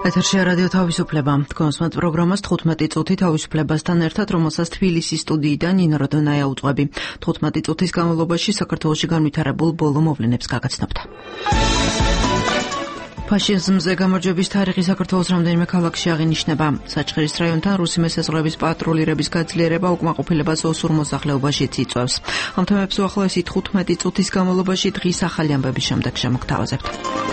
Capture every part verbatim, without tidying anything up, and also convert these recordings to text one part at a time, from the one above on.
ეთერშია რადიო თავისუფლება. Თქვენს პროგრამას თხუთმეტი წუთი თავისუფლებასთან ერთად, რომელსაც თბილისის სტუდიიდან ნინო როდონაია უძღვები. თხუთმეტი წუთის განმავლობაში საქართველოში განვითარებულ ბოლო მოვლენებს გაგაცნობთ. ფაშიზმზე გამარჯვების თარიღი საქართველოს რამდენიმე ქალაქში აღინიშნება. საჩხერის რაიონთან რუსი მესაზღვრების პატრულირების გაძლიერება უკმაყოფილებას ოსურ მოსახლეობაში იწვევს. ამ თემებს უახლოესი თხუთმეტი წუთის განმავლობაში დღის ახალი ამბების შემდეგ შემოგთავაზებთ.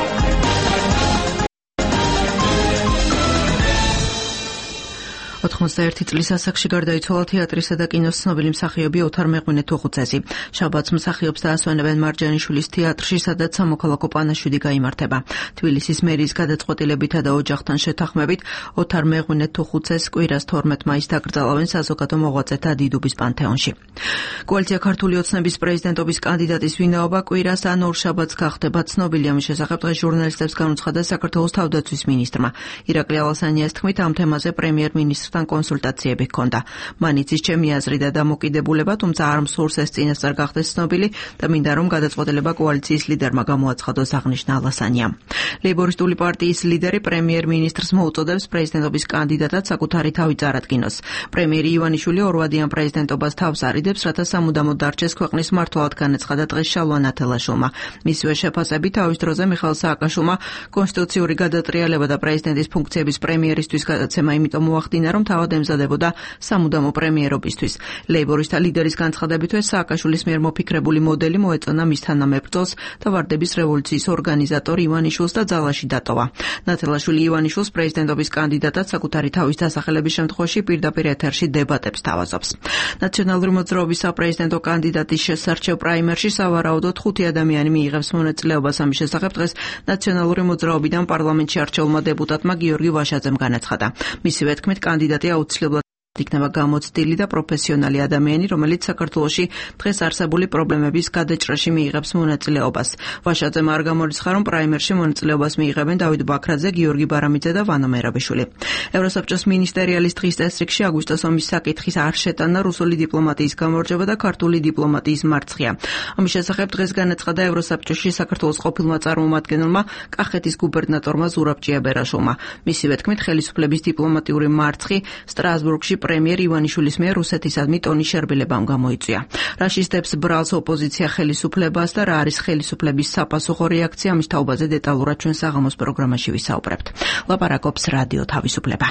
ოთხმოცდაერთი წლის ასაკში გარდაიცვალა თეატრისა და კინოს ცნობილი მსახიობი ოთარ მეღვინე თუხუცესი. შაბათს მსახიობს დაასვენებენ მარჯანიშვილის თეატრში, სადაც სამოქალაქო პანაშვიდი გაიმართება. თბილისის მერიის გადაწყვეტილებითა და ოჯახთან შეთანხმებით ოთარ მეღვინე თუხუცესს კვირას თორმეტ მაისს დაკრძალავენ საზოგადო მოღვაწეთა დიდუბის პანთეონში. კოალიცია ქართული ოცნების პრეზიდენტობის კანდიდატის ვინაობა კვირას ან ორ შაბათს გახდება. ცნობილი ამის შესახებ დღეს ჟურნალისტებს განუცხადა საქართველოს თავდაცვის მინისტრმა. ირაკლი ალასანიას თქმით, ამ თემაზე პრემიერ-მინისტრ თან კონსულტაციები ჰქონდა. მან იცის ჩემი აზრი და დამოკიდებულება, თუმცა არ მსურს ეს წინასწარ გახდეს ცნობილი და მინდა რომ გადაწყვეტილება კოალიციის ლიდერმა გამოაცხადოს, აღნიშნა ალასანიამ. ლეიბორისტული პარტიის ლიდერი პრემიერ-მინისტრს მოუწოდებს პრეზიდენტობის კანდიდატად საკუთარი თავი წარადგინოს. პრემიერი ივანიშვილი ორვადიან პრეზიდენტობას თავს არიდებს, რათა სამუდამოდ დარჩეს ქვეყნის მმართველად, განაცხადა დღეს შალვა ნათელაშვილმა. მისივე შეფასებით, თავის დროზე მიხეილ სააკაშვილმა კონსტიტუციური გადატრიალება და პრეზიდენტის ფუნქციების პრემიერისთვის გადაცემა იმიტომ მოახდინა, რომ თავად ემზადებოდა სამუდამო პრემიერობისთვის. ლეიბორისტთა ლიდერის განცხადებით, სააკაშვილის მიერ მოფიქრებული მოდელი მოეწონა მის თანამებრძოლს და ვარდების რევოლუციის ორგანიზატორ ივანიშვილს და ძალაში დატოვა. ნათელაშვილი ივანიშვილს პრეზიდენტობის კანდიდატად საკუთარი თავის დასახელების შემთხვევაში პირდაპირ ეთერში დებატებს თავაზობს. ნაციონალური მოძრაობის საპრეზიდენტო კანდიდატის შესარჩევ პრაიმერში სავარაუდოდ ხუთი ადამიანი მიიღებს მონაწილეობას. ამის შესახებ დღეს ნაციონალური მოძრაობიდან პარლამენტში არჩეულმა დეპუტატმა გიორგი ვაშაძემ განაცხადა. მისივე თქმით, კანდიდატი აუცილებლად იქნება გამოცდილი და პროფესიონალი ადამიანი, რომელიც საქართველოში დღეს არსებული პრობლემების გადაჭრაში მიიღებს მონაწილეობას. ვაშაძემ არ გამორიცხა, რომ პრაიმერში მონაწილეობას მიიღებენ დავით ბაქრაძე, გიორგი ბარამიძე და ვანო მერაბიშვილი. ევროსაბჭოს მინისტერიალის დღის წესრიგში აგვისტოს ომის საკითხის არ შეტანა რუსული დიპლომატიის გამარჯვება და ქართული დიპლომატიის მარცხია. ამის შესახებ დღეს განაცხადა ევროსაბჭოში საქართველოს ყოფილმა წარმომადგენელმა კახეთის გუბერნატორმა ზურაბ ჭიაბერაშვილმა. მისივე თქმით, ხელისუფლების დიპლომატიური მარცხი სტრასბურგში პრემიერ ივანიშვილის მიერ რუსეთისადმი ტონის შერბილებამ გამოიწვია. რაშისტებს ბრალს ოპოზიცია ხელისუფლებას და რა არის ხელისუფლების საპასუხო რეაქცია, ამის თაობაზე დეტალურად ჩვენ საღამოს პროგრამაში ვისაუბრებთ. ლაპარაკობს რადიო თავისუფლება.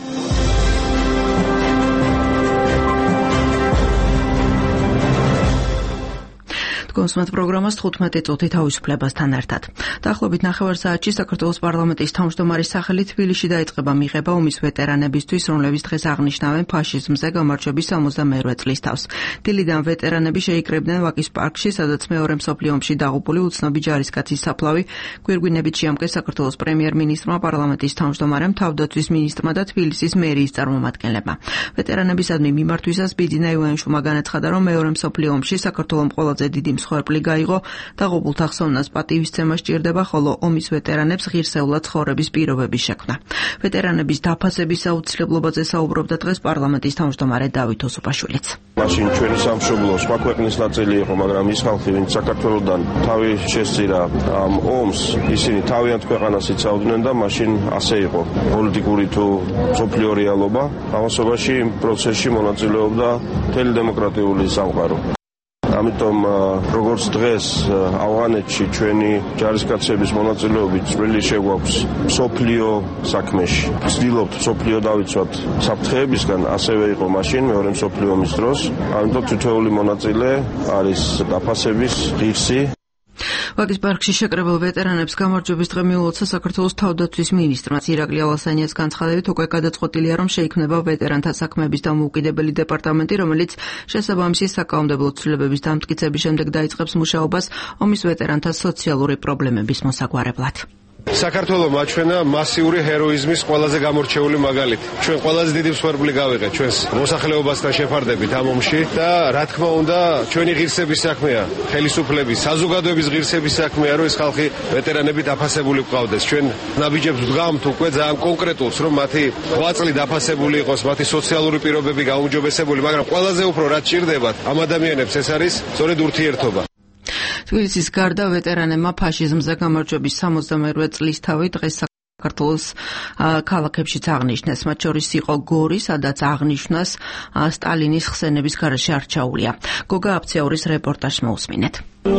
კონსუმატ პროგრამას თხუთმეტი წუთი თავისუფლებასთან ერთად. დაახლოებით ნახევარ საათში საქართველოს პარლამენტის თავმჯდომარის სახელით თბილისში დაიწყება მიღება ომის ვეტერანებისთვის, რომლებიც დღეს აღნიშნავენ ფაშიზმზე გამარჯვების სამოცდამეერთე წლის თავს. დილიდან ვეტერანები შეიკრიბნენ ვაკის პარკში, სადაც მეორე მსოფლიო ომში დაღუპული უცნობი ჯარისკაცის საფლავი გვირგვინებით შეამკეს საქართველოს პრემიერ-მინისტრმა, პარლამენტის თავმჯდომარემ, თავდაცვის მინისტრმა და თბილისის მერიის წარმომადგენლებმა. ვეტერანებისადმი მიმართვისას ბიძინა ივანიშვილმა განაცხადა, რომ მეორე მსოფლიო ომში საქართველოს ყველაზე დიდი მსხვერპლი გაიღო, დაღუპულთა ხსოვნას პატივისცემა სჭირდება, ხოლო ომის ვეტერანებს ღირსეულად ცხოვრების პირობების შექმნა. ვეტერანების დაფასების აუცილებლობაზე საუბრობდა დღეს პარლამენტის თავმჯდომარე დავით ოსუპაშვილიც. მაშინ ჩვენი სამშობლო სხვა ქვეყნის ნაწილი იყო, მაგრამ ის ხალხი, ვინც საქართველოსდან თავი შესწირა ამ ომს, ისინი თავიანთ ქვეყანას იცავდნენ და მაშინ ასე იყო პოლიტიკური თუ სოფლიო რეალობა. ამასობაში იმ პროცესში მონაწილეობდა მთელი დემოკრატიული სამყარო. ამიტომ როგორც დღეს ავღანეთში ჩვენი ჯარისკაცების მონაწილეობით წვლილი შეგვაქვს სოფლიო საქმეში. ვცდილობთ სოფლიო დავიცვათ საფრთხეებისგან, ასევე იყო მაშინ მეორე მსოფლიო ომის დროს. ამიტომ თითოეული მონაწილე არის დაფასების ღირსი. ვაკის პარკში შეკრებილ ვეტერანებს გამარჯვების დღე მიულოცა საქართველოს თავდაცვის მინისტრმა. ირაკლი ალასანიას განცხადებით, უკვე გადაწყვეტილია, რომ შეიქმნება ვეტერანთა საქმეების დამოუკიდებელი დეპარტამენტი, რომელიც შესაბამისი საკანონმდებლო ცვლილებების დამტკიცების შემდეგ დაიწყებს მუშაობას ომის ვეტერანთა სოციალური პრობლემების მოსაგვარებლად. საქართველოს მაჩვენა მასიური ჰეროიზმის ყველაზე გამორჩეული მაგალითი. ჩვენ ყველაზე დიდი მსხვერპლი გავიღეთ ჩვენს მოსახლეობასთან შეფარდებით ამ ომში და რა თქმა უნდა ჩვენი ღირსების საქმეა, ხელისუფლების, საზოგადოების ღირსების საქმეა, რომ ეს ხალხი ვეტერანები დაფასებული ყავდეს. ჩვენ ნაბიჯებს ვდგამთ უკვე ძალიან კონკრეტულს, რომ მათი ღვაწლი დაფასებული იყოს, მათი სოციალური პირობები გაუმჯობესებული, მაგრამ ყველაზე უფრო რაც ჭირდებათ ამ ადამიანებს ეს არის სწორედ ურთიერთობა. თბილისის გარდა ვეტერანებმა ფაშიზმზე გამარჯვების სამოცდამეერთე წლის თავი დღეს საქართველოს ქალაქებშიც აღნიშნეს, მათ შორის იყო გორი, სადაც აღნიშვნას სტალინის ხსენების გარეშე არჩეულია. გოგა აფცეურის რეპორტაჟს მოусმინეთ.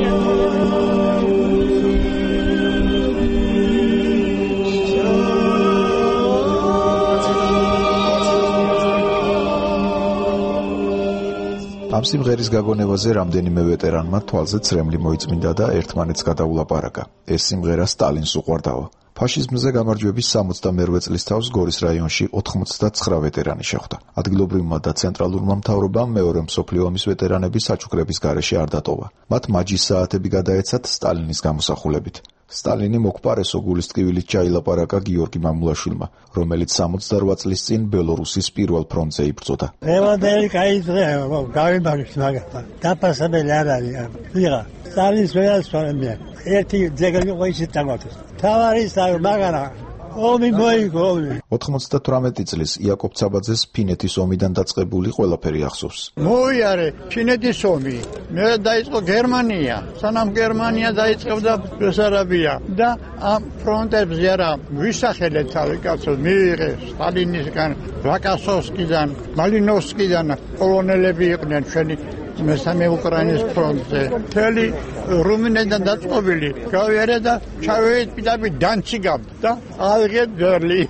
ამ სიმღერის გაგონებაზე რამდენიმე ვეტერანმა თვალზე ცრემლი მოიწმინდა და ერთმანეთს გადაულაპარაკა. ეს სიმღერა სტალინს უყვარდაო. ფაშიზმზე გამარჯვების სამოცდამერვე წლის თავს გორის რაიონში ოთხმოცდაცხრა ვეტერანი შეხვდა. ადგილობრივმა და ცენტრალურმა მთავრობამ მეორე მსოფლიო ომის ვეტერანების საჩუქრების გარეშე არ დატოვა. მათ მაჯის საათები გადაეცათ სტალინის გამოსახულებით. სტალინი მოკპარესო გულის ტკივილით ჩაილაპარაკა გიორგი მამულაშვილმა, რომელიც სამოცდარვა წლის წინ ბელორუსის პირველ ფრონტზე იბრძოდა. ევანდელი კაიძრე, გავიმაგრეთ მაგათა. დაფასებელი არ არის. ვიღა, სტალინის ვერასწორებია. ერთი ძეგლი ყოიცით დამატეს. თავარის მაგარა ომი მოიგო. ოთხმოცდათვრამეტი წლის იაკობ ცაბაძეს ფინეთის ომიდან დაწყებული ყველაფერი ახსოვს. მოიარე ფინეთის ომი, მე დაიწყო გერმანია, სანამ გერმანია დაიწყებდა ბესარაბია და ამ ფრონტებზე რა ვისახელეთ თავი კაცო მიიღეს სტალინისგან, ვაკასოვსკიდან, მალინოვსკიდან პოლონელები იყვნენ ჩვენი მესამე უკრაინის ფრონტზე. მთელი რუმინეთიდან დაწყობილი გავიარე და ჩავედით პირდაპირ დანციგამდე და ავიღეთ ბერლინი.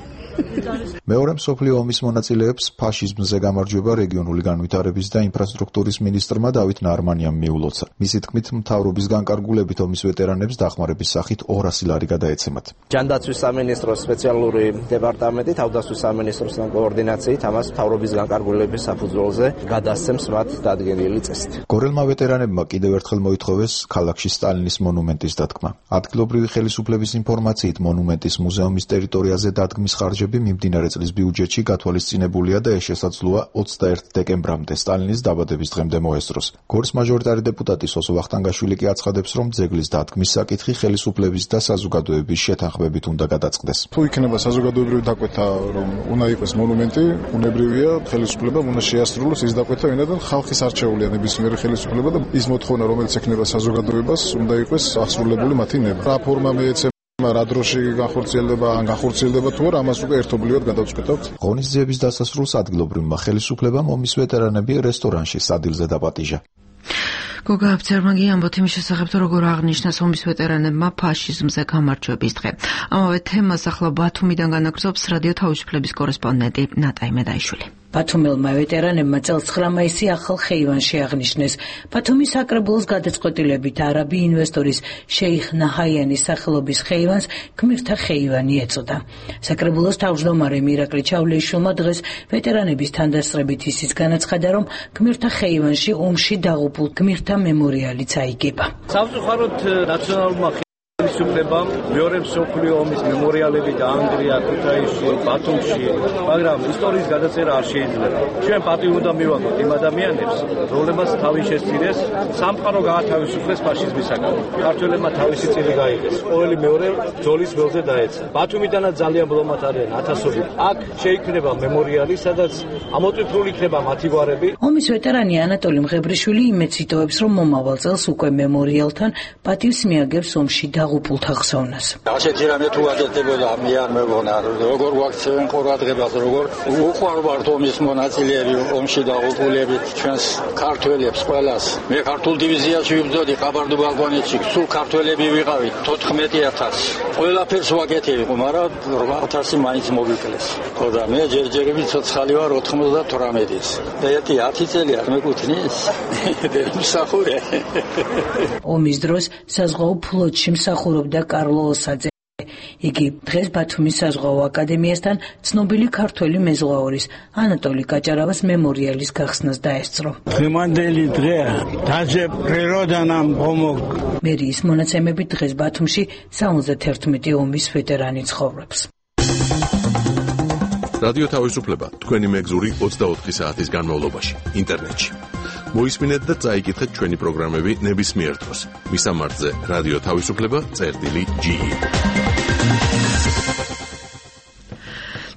მეორე მსოფლიო ომის მონაწილეებს ფაშიზმზე გამარჯვება რეგიონული განვითარების და ინფრასტრუქტურის მინისტრმა დავით ნარმანიამ მიულოცა. მისი თქმით, მთავრობის განკარგულებით ომის ვეტერანებს დახმარების სახით ორასი ლარი გადაეცემათ. ჯანდაცვის სამინისტროს სპეციალური დეპარტამენტი თავდაცვის სამინისტროსთან კოორდინაციით ამას მთავრობის განკარგულების საფუძველზე გადასცემს მათ დადგენილი წესით. გორელმა ვეტერანებმა კიდევ ერთხელ მოითხოვეს ქალაქში სტალინის მონუმენტის დადგმა. ადგილობრივი ხელისუფლების ინფორმაციით მონუმენტის მუზეუმის ტერიტორიაზე დადგმის ხარჯები მიმდინარე წლის ბიუჯეტში გათვალისწინებულია და ეს შესაძლოა ოცდაერთი დეკემბრამდე სტალინის დაბადების დღემდე მოესწროს. გორის მაჟორიტარი დეპუტატი სოსო ვახტანგაშვილი კი აცხადებს, რომ ძეგლის დადგმის საკითხი ხელისუფლების და საზოგადოების შეთანხმებით უნდა გადაწყდეს. თუ იქნება საზოგადოებრივი დაკვეთა, რომ უნდა იყოს მონუმენტი, უნებრივია ხელისუფლებამ უნდა შეასრულოს ის დაკვეთა, ვინაიდან ხალხის არჩეულია ნებისმიერი ხელისუფლება და ის მოთხოვნა, რომელიც ექნება საზოგადოებას, უნდა იყოს აღსრულებული მათი ნება. რა ფორმა მეეცემა რა დროში განხორციელდება, ან განხორციელდება თუ არა, ამას უკვე ერთობლივად გადავწყვეტავთ. ღონისძიების დასასრულს ადგილობრივმა ხელისუფლებამ ომის ვეტერანები რესტორანში სადილზე დაპატიჟა. გოგა აფცერმაგი ამბობთ იმის შესახებ, როგორ აღნიშნეს ომის ვეტერანებმა ფაშიზმზე გამარჯვების დღე. ამავე თემას ახლა ბათუმიდან განაგრძობს რადიო თავისუფლების კორესპონდენტი ნატაი მედაიშვილი. ბათუმელმა ვეტერანებმა წელს ცხრა მაისი ახალ ხეივანში აღნიშნეს. ბათუმის საკრებულოს გადაწყვეტილებით არაბი ინვესტორის შეიხ ნაჰაიანის სახელობის ხეივანს გმირთა ხეივანი ეწოდა. საკრებულოს თავმჯდომარე მირაკლი ჩავლეიშვილმა დღეს ვეტერანების თანდასწრებით ისიც განაცხადა, რომ გმირთა ხეივანში ომში დაღუპულ გმირთა მემორიალიც აიგება. სამწუხაროდ ნაციონალურმა ხელისუფლებამ მეორე მსოფლიო ომის მემორიალები დაანგრია ქუთაისში, ბათუმში, მაგრამ ისტორიის გადაწერა არ შეიძლება. ჩვენ პატივი უნდა მივაგოთ იმ ადამიანებს, რომლებმაც თავი შესწირეს, სამყარო გაათავისუფლეს ფაშიზმისაგან. ქართველებმა თავისი წილი გაიღეს. ყოველი მეორე ბრძოლის ველზე დაეცა. ბათუმიდანაც ძალიან ბლომად არიან ათასობით. აქ შეიქმნება მემორიალი, სადაც ამოტვიფრული იქნება მათი გვარები. ომის ვეტერანი ანატოლი მღებრიშვილი იმედს იტოვებს, რომ მომავალ წელს უკვე მემორიალთან პატივს მიაგებს ომში დაღუპულთა ხსოვნას. ასეთი რამე თუ აკეთებოდა, მე არ მეგონა, როგორ გვაქცევენ ყურადღებას, როგორ უყვარვართ ომის მონაწილეები, ომში დაღუპულები, ჩვენს ქართველებს ყველას. მე ქართულ დივიზიაში ვიბრძოდი ყაბარდო-ბალკონეთში, სულ ქართველები ვიყავით, თოთხმეტი ათასი. ყველაფერს ვაკეთებ, მაგრამ რვა ათასი მაინც მოვიკლეს. ხოდა მე ჯერჯერობით ცოცხალი ვარ ოთხმოცდათვრამეტის. და ერთი ათი წელი არ მეკუთვნის. მსახურე. ომის დროს საზღვაო ფლოტში მსახურობდა კარლო ოსაძე. იგი დღეს ბათუმის საზღვაო აკადემიასთან ცნობილი ქართველი მეზღვაურის ანატოლი კაჭარავას მემორიალის გახსნას დაესწრო. დღევანდელი დღეა, დაჟე პრიროდა нам помог. მერიის მონაცემებით დღეს ბათუმში სამოცდათერთმეტი ომის ვეტერანი ცხოვრობს. რადიო თავისუფლება თქვენი მეგზური ოცდაოთხი საათის განმავლობაში ინტერნეტში. მოისმინეთ და წაიკითხეთ ჩვენი პროგრამები ნებისმიერ დროს. მისამართზე რადიო თავისუფლება წერტილი ჯი.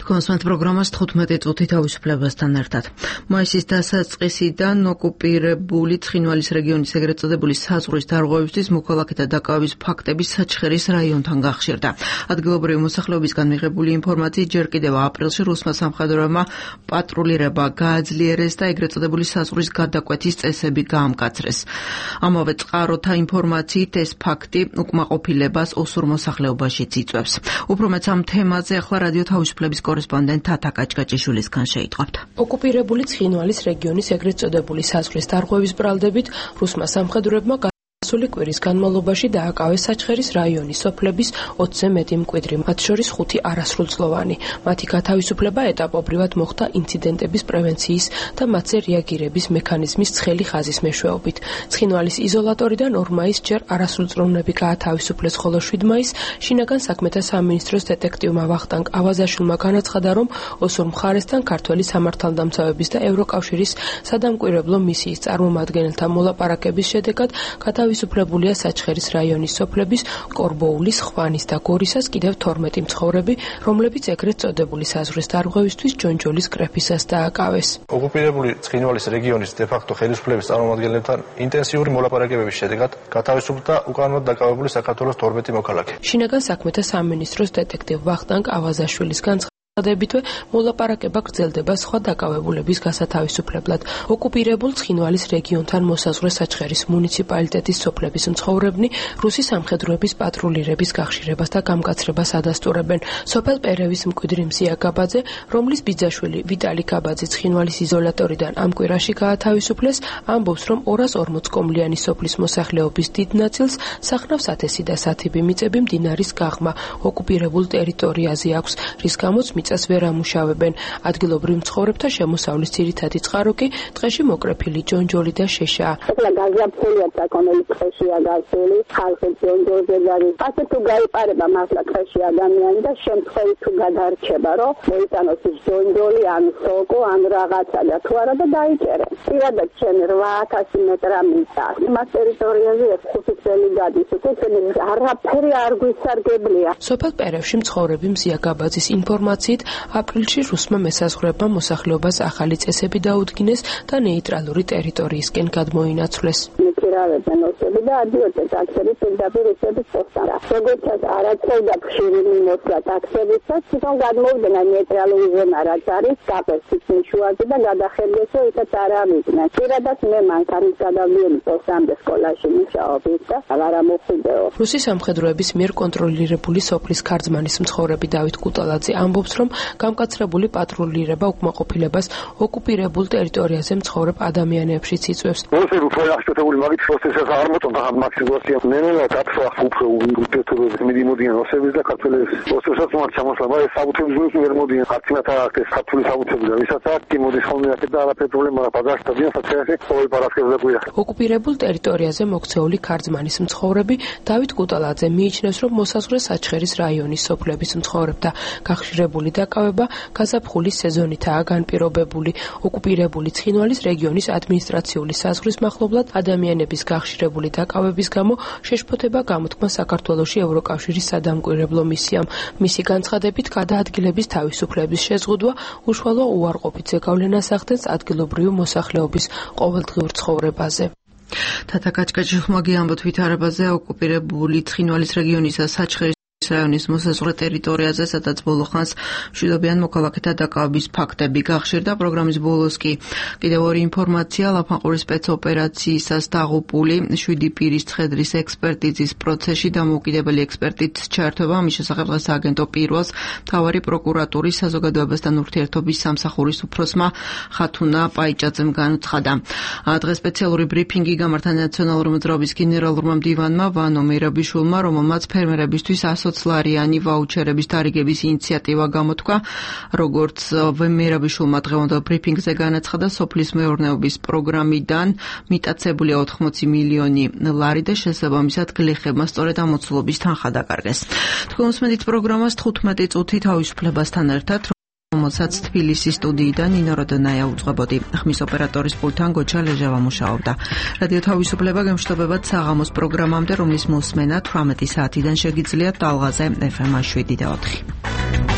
კონსმეთ პროგრამას თხუთმეტი წუთი თავისუფლებასთან ერთად. მაისის დასაწყისიდან ოკუპირებული ცხინვალის რეგიონის ეგრეთ წოდებული საზღვრის დარღვევისთვის მოქალაქეთა დაკავების ფაქტები საჩხერის რაიონთან გახშირდა. ადგილობრივი მოსახლეობისგან მიღებული ინფორმაციით ჯერ კიდევ აპრილში რუსმა სამხედროებმა პატრულირება გააძლიერეს და ეგრეთ წოდებული საზღვრის გადაკვეთის წესები გაამკაცრეს. ამავე წყაროთა ინფორმაციით ეს ფაქტი უკმაყოფილებას ოსურ მოსახლეობაშიც იწვევს. უფრო მეც ამ თემაზე ახლა რადიო თავისუფლების კორესპონდენტ თათა კაჭკაჭიშვილისგან შეიტყვებთ. ოკუპირებული ცხინვალის რეგიონის ეგრეთ წოდებული საზღვრის დარღვევის ბრალდებით რუსმა სამხედროებმა სული კვირის განმავლობაში დააკავეს საჩხერის რაიონის სოფლების ოცზე მეტი მკვიდრი, მათ შორის ხუთი არასრულწლოვანი. მათი გათავისუფლება ეტაპობრივად მოხდა ინციდენტების პრევენციის და მათზე რეაგირების მექანიზმის ცხელი ხაზის მეშვეობით. ცხინვალის იზოლატორიდან ორ მაისს ჯერ არასრულწლოვნები გაათავისუფლეს, ხოლო შვიდ მაისს შინაგან საქმეთა სამინისტროს დეტექტივმა ვახტანგ ავაზაშვილმა განაცხადა, რომ ოსურ მხარესთან ქართველი სამართალდამცავების და ევროკავშირის სადამკვირვებლო მისიის წარმომადგენელთა მოლაპარაკების შედეგად გათავისუფლებულია საჩხერის რაიონის სოფლების კორბოულის, ხვანის და გორისას კიდევ თორმეტი მცხოვრები, რომლებიც ეგრეთ წოდებული საზღვრის დარღვევისთვის ჯონჯოლის კრეფისას დააკავეს. ოკუპირებული ცხინვალის რეგიონის დე-ფაქტო ხელისუფლების წარმომადგენლებთან ინტენსიური მოლაპარაკებების შედეგად გათავისუფლდა უკანონოდ დაკავებული საქართველოს თორმეტი მოქალაქე. შინაგან საქმეთა სამინისტროს დეტექტივ ვახტანგ ავაზაშვილის განცხადებითვე მოლაპარაკება გრძელდება სხვა დაკავებულების გასათავისუფლებლად. ოკუპირებულ ცხინვალის რეგიონთან მოსაზღვრე საჩხერის მუნიციპალიტეტის სოფლების მცხოვრებნი რუსი სამხედროების პატრულირების გახშირებას და გამკაცრებას ადასტურებენ. სოფელ პერევის მკვიდრი მზია გაბაძე, რომლის ბიძაშვილი ვიტალი გაბაძე ცხინვალის იზოლატორიდან ამ კვირაში გაათავისუფლეს, ამბობს, რომ ორას ორმოც კომლიანი სოფლის მოსახლეობის დიდ ნაწილს სახნავს ათესი და სათიბი მიწები მდინარის გაღმა ოკუპირებულ ტერიტორიაზე აქვს, რის გამოც მიწას ვერ ამუშავებენ. ადგილობრივ მცხოვრებთა შემოსავლის ძირითადი წყარო კი ტყეში მოკრეფილი ჯონჯოლი და შეშაა. ეხლა გაზაფხულია საკონელი ტყეშია გასული, ხალხი ჯონჯოლზე არის. ასე თუ გაიპარება მართლა ტყეში ადამიანი და შემთხვევით თუ გადარჩება, რომ მოიტანოს ის ჯონჯოლი ან სოკო ან რაღაცა და თუ არა და დაიჭერენ. პირადად ჩემი რვა ათასი მეტრა მიწა. იმას ტერიტორიაზე ხუთი წელი გადის, უკვე არაფერი არ გვისარგებლია. სოფელ პერევში მცხოვრები მზია გაბაძის ინფორმაციით აპრილში რუსმა მესაზღვრეებმა მოსახლეობას ახალი წესები დაუდგინეს და ნეიტრალური ტერიტორიისკენ გადმოინაცვლეს. მიქირავებენ ოსები და ადიოდნენ ტაქსები პირდაპირ რუსების პოსტთან. როგორც არაცხოვდა ხშირი მიმოსვლა ტაქსებისაც, თვითონ გადმოვიდნენ ნეიტრალური ზონა, რაც არის კაპესის მიშუაზე და გადახედეს, რომ იქაც არ ავიდნენ. პირადად მე მანქანის გადავლიელი პოსტამდე სკოლაში მუშაობთ და აღარ მოხვიდეო. რუსი სამხედროების მიერ კონტროლირებული სოფლის ქარძმანის მცხოვრები დავით კუტალაძე ამბობს, რომ გამკაცრებული პატრულირება უკმაყოფილებას ოკუპირებულ ტერიტორიაზე მცხოვრებ ადამიანებშიც იწვევს. რუსები უფრო აღშფოთებული მაგით პროცესს არ მოწონდა ამ მაგ სიტუაცია. ნენელა დაფსა უფრო ურთიერთობებს მიმოდიან ოსების და ქართველებს. ოსებსაც მათ ჩამოსვლა, მაგრამ საბუთების გულს ვერ მოდიან. არცინათ აქ საქართველოს საბუთები და ვისაც აქ კი მოდის ხოლმე აქ და არაფერი პრობლემა არ ბაზარში და დიან საჩხერში ყოველ პარასკევს დაგვია. ოკუპირებულ ტერიტორიაზე მოქცეული ქარძმანის მცხოვრები დავით კუტალაძე მიიჩნევს, რომ მოსაზღვრე საჩხერის რაიონის სოფლების მცხოვრებთა გახშირებული დაკავება გაზაფხულის სეზონითაა განპირობებული. ოკუპირებული ცხინვალის რეგიონის ადმინისტრაციული საზღვრის მახლობლად ადამიანების გახშირებული დაკავების გამო შეშფოთება გამოთქმა საქართველოში ევროკავშირის სადამკვირვებლო მისიამ. მისი განცხადებით გადაადგილების თავისუფლების შეზღუდვა უშუალო უარყოფით ზეგავლენას ახდენს ადგილობრივი მოსახლეობის ყოველდღიურ ცხოვრებაზე. თათა კაჭკაჭიშვილმა გიამბოთ ვითარებაზე ოკუპირებული ცხინვალის რეგიონისა საჩხერის რაიონის მოსაზღვრე ტერიტორიაზე, სადაც ბოლო ხანს მშვიდობიან მოქალაქეთა დაკავების ფაქტები გახშირდა. პროგრამის ბოლოს კი კიდევ ორი ინფორმაცია: ლაფანყურის სპეცოპერაციისას დაღუპული შვიდი პირის ცხედრის ექსპერტიზის პროცესში დამოუკიდებელი ექსპერტის ჩართვა. ამის შესახებ დღეს სააგენტო პირველს მთავარი პროკურატურის საზოგადოებასთან ურთიერთობის სამსახურის უფროსმა ხათუნა პაიჭაძემ განუცხადა. დღეს სპეციალური ბრიფინგი გამართა ნაციონალური მოძრაობის გენერალურმა მდივანმა ვანო მერაბიშვილმა, რომელმაც ფერმერებისთვის ასოცლარიანი ვაუჩერების დარიგების ინიციატივა გამოთქვა. როგორც მერაბიშვილმა დღევანდელ ბრიფინგზე განაცხადა, სოფლის მეურნეობის პროგრამიდან მიტაცებულია ოთხმოცი მილიონი ლარი და შესაბამისად გლეხებმა სწორედ ამოცულობის თანხა დაკარგეს. თქვენ უსმენთ პროგრამას თხუთმეტი წუთი თავისუფლებასთან ერთად, რომელსაც თბილისის სტუდიიდან ნინო როდონაია უძღვებოდი. ხმის ოპერატორის პულტთან გოჩა ლეჟავა მუშაობდა. რადიო თავისუფლება გემშვიდობებათ საღამოს პროგრამამდე, რომლის მოსმენა თვრამეტი საათიდან შეგიძლიათ ტალღაზე ეფ ემ შვიდი და ოთხი.